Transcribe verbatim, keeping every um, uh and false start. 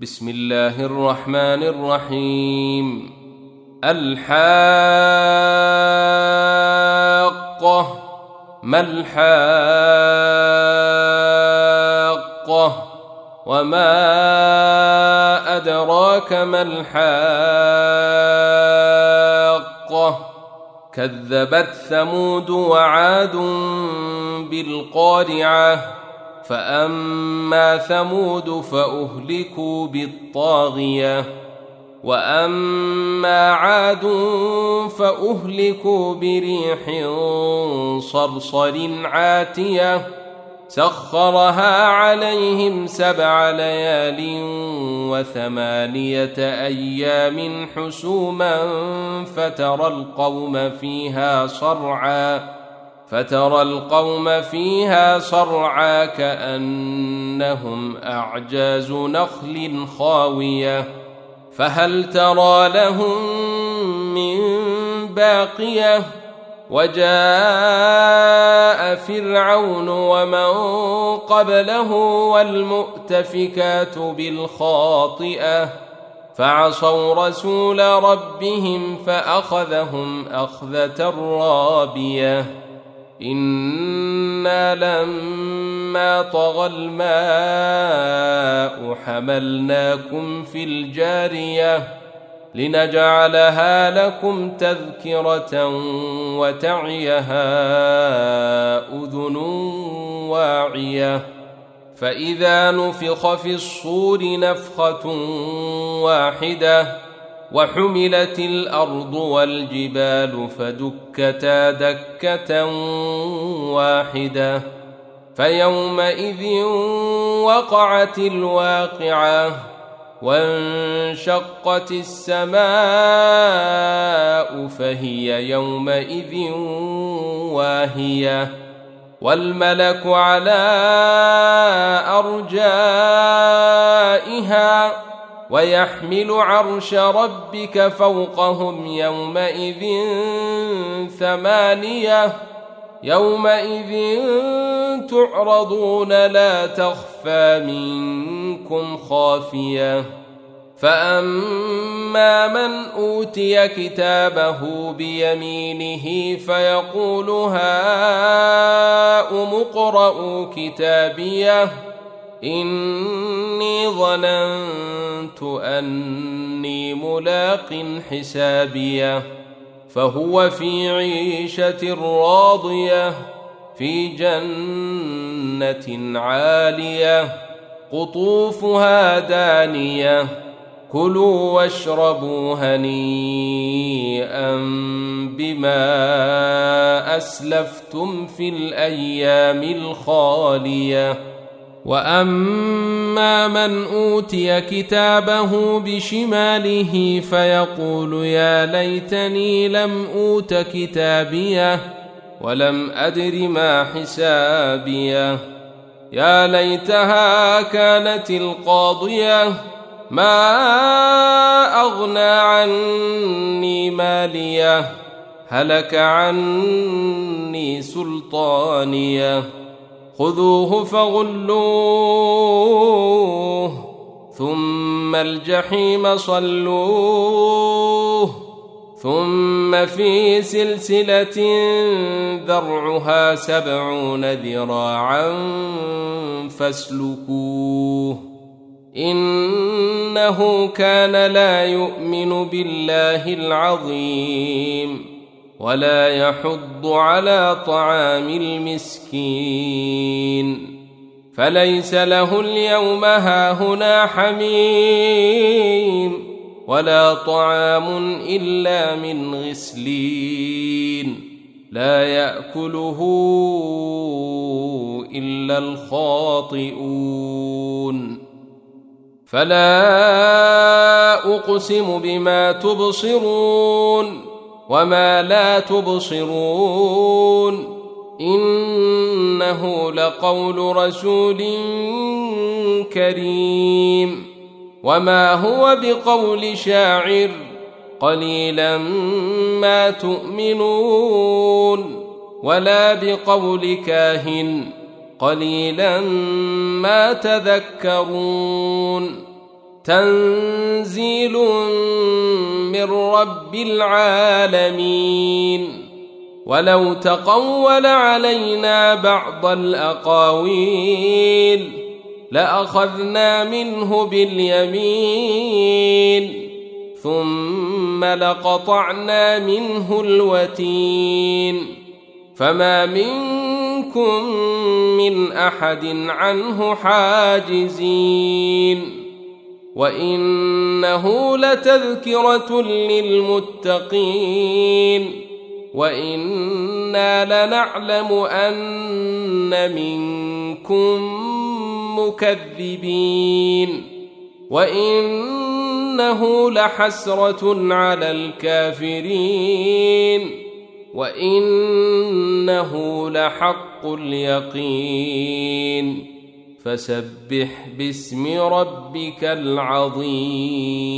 بسم الله الرحمن الرحيم. الحاقة. ما الحاقة وما أدراك ما الحاقة. كذبت ثمود وعاد بالقارعة. فأما ثمود فأهلكوا بالطاغية وأما عاد فأهلكوا بريح صرصر عاتية سخرها عليهم سبع ليال وثمانية أيام حسوما فترى القوم فيها صرعا فترى القوم فيها صرعا كأنهم أعجاز نخل خاوية فهل ترى لهم من باقية. وجاء فرعون ومن قبله والمؤتفكات بالخاطئة فعصوا رسول ربهم فأخذهم أخذة رابية. إنا لما طغى الماء حملناكم في الجارية لنجعلها لكم تذكرة وتعيها أذن واعية. فإذا نفخ في الصور نفخة واحدة وحملت الأرض والجبال فدكتا دكة واحدة فيومئذ وقعت الواقعة وانشقت السماء فهي يومئذ واهية والملك على أرجائها ويحمل عرش ربك فوقهم يومئذ ثمانية يومئذ تعرضون لا تخفى منكم خافية. فأما من أوتي كتابه بيمينه فيقول هاؤم اقرءوا كتابيه إني ظننت أني ملاق حسابيه فهو في عيشة راضية في جنة عالية قطوفها دانية كلوا واشربوا هنيئا بما أسلفتم في الأيام الخالية. وأما من أوتي كتابه بشماله فيقول يا ليتني لم أوت كتابيه ولم أدر ما حسابيه يا ليتها كانت القاضية ما أغنى عني ماليه هلك عني سلطانيه خذوه فغلوه ثم الجحيم صلوه ثم في سلسلة ذرعها سبعون ذراعا فاسلكوه إنه كان لا يؤمن بالله العظيم ولا يحض على طعام المسكين فليس له اليوم هاهنا حميم ولا طعام إلا من غسلين لا يأكله إلا الخاطئون. فلا أقسم بما تبصرون وما لا تبصرون إنه لقول رسول كريم وما هو بقول شاعر قليلا ما تؤمنون ولا بقول كاهن قليلا ما تذكرون تنزيل من رب العالمين. ولو تقول علينا بعض الأقاويل لأخذنا منه باليمين ثم لقطعنا منه الوتين فما منكم من أحد عنه حاجزين. وإنه لتذكرة للمتقين وإنا لنعلم أن منكم مكذبين وإنه لحسرة على الكافرين وإنه لحق اليقين. فسبح باسم ربك العظيم.